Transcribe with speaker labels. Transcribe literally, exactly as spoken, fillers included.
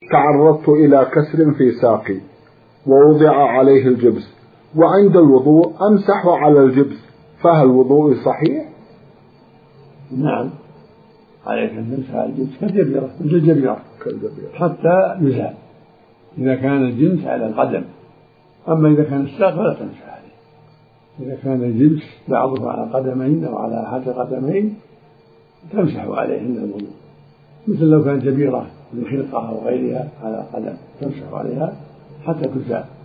Speaker 1: تعرضت إلى كسر في ساقي ووضع عليه الجبس، وعند الوضوء أمسح على الجبس، فهل وضوء صحيح؟
Speaker 2: نعم، عليك أن تمسح على الجبس كالجبيرة مثل الجبيرة حتى يزال إذا كان الجنس على القدم. أما إذا كان الساق فلا تمسح عليه. إذا كان الجبس بعضه على قدمين أو على أحد القدمين تمسح عليه عند الوضوء، مثل لو كانت جبيرة من خلقة أو غيرها على قدم تمسح عليها حتى تزال.